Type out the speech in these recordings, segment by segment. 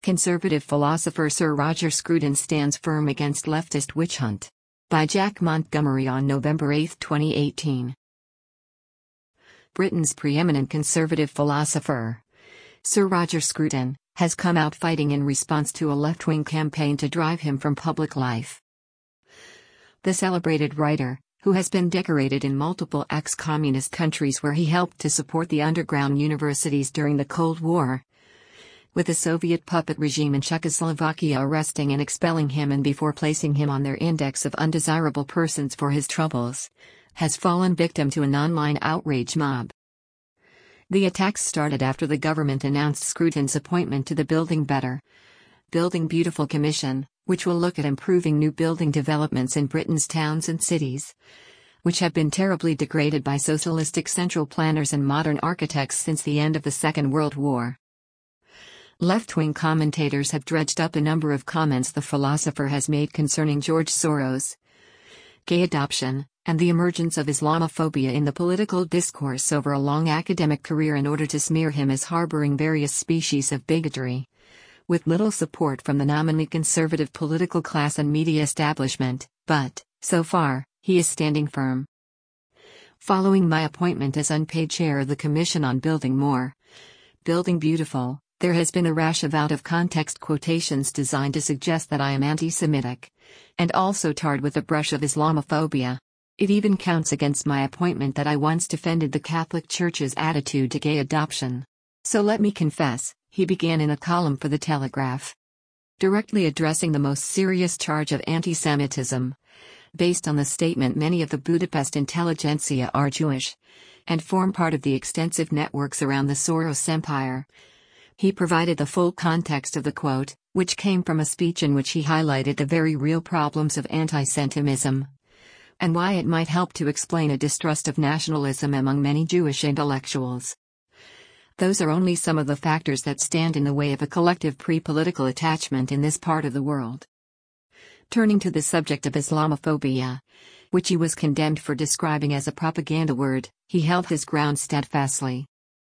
Conservative philosopher Sir Roger Scruton stands firm against leftist witch hunt. By Jack Montgomery on November 8, 2018. Britain's preeminent conservative philosopher, Sir Roger Scruton, has come out fighting in response to a left-wing campaign to drive him from public life. The celebrated writer, who has been decorated in multiple ex-communist countries where he helped to support the underground universities during the Cold War, with the Soviet puppet regime in Czechoslovakia arresting and expelling him and before placing him on their index of undesirable persons for his troubles, has fallen victim to an online outrage mob. The attacks started after the government announced Scruton's appointment to the Building Better, Building Beautiful Commission, which will look at improving new building developments in Britain's towns and cities, which have been terribly degraded by socialistic central planners and modern architects since the end of the Second World War. Left-wing commentators have dredged up a number of comments the philosopher has made concerning George Soros, gay adoption, and the emergence of Islamophobia in the political discourse over a long academic career in order to smear him as harboring various species of bigotry, with little support from the nominally conservative political class and media establishment, but, so far, he is standing firm. Following my appointment as unpaid chair of the Commission on Building More, Building Beautiful, there has been a rash of out-of-context quotations designed to suggest that I am anti-Semitic, and also tarred with a brush of Islamophobia. It even counts against my appointment that I once defended the Catholic Church's attitude to gay adoption. So let me confess, he began in a column for The Telegraph, directly addressing the most serious charge of anti-Semitism, based on the statement many of the Budapest intelligentsia are Jewish, and form part of the extensive networks around the Soros empire. He provided the full context of the quote, which came from a speech in which he highlighted the very real problems of anti-Semitism, and why it might help to explain a distrust of nationalism among many Jewish intellectuals. Those are only some of the factors that stand in the way of a collective pre-political attachment in this part of the world. Turning to the subject of Islamophobia, which he was condemned for describing as a propaganda word, he held his ground steadfastly.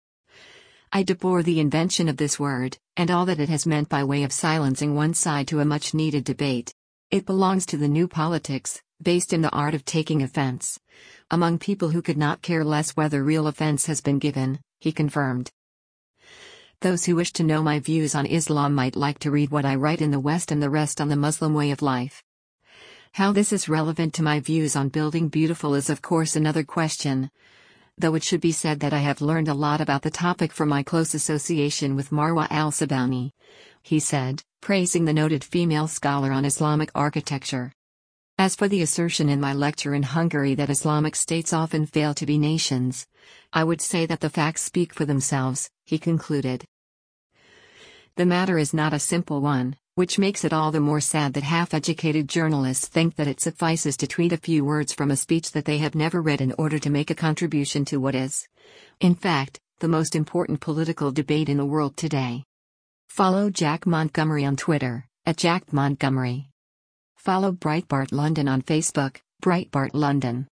I deplore the invention of this word, and all that it has meant by way of silencing one side to a much-needed debate. It belongs to the new politics, based in the art of taking offense, among people who could not care less whether real offense has been given, he confirmed. Those who wish to know my views on Islam might like to read what I write in the West and the rest on the Muslim way of life. How this is relevant to my views on Building Beautiful is of course another question, though it should be said that I have learned a lot about the topic from my close association with Marwa al-Sabani, he said, praising the noted female scholar on Islamic architecture. As for the assertion in my lecture in Hungary that Islamic states often fail to be nations, I would say that the facts speak for themselves, he concluded. The matter is not a simple one, which makes it all the more sad that half-educated journalists think that it suffices to tweet a few words from a speech that they have never read in order to make a contribution to what is, in fact, the most important political debate in the world today. Follow Jack Montgomery on Twitter, @JackMontgomery. Follow Breitbart London on Facebook, Breitbart London.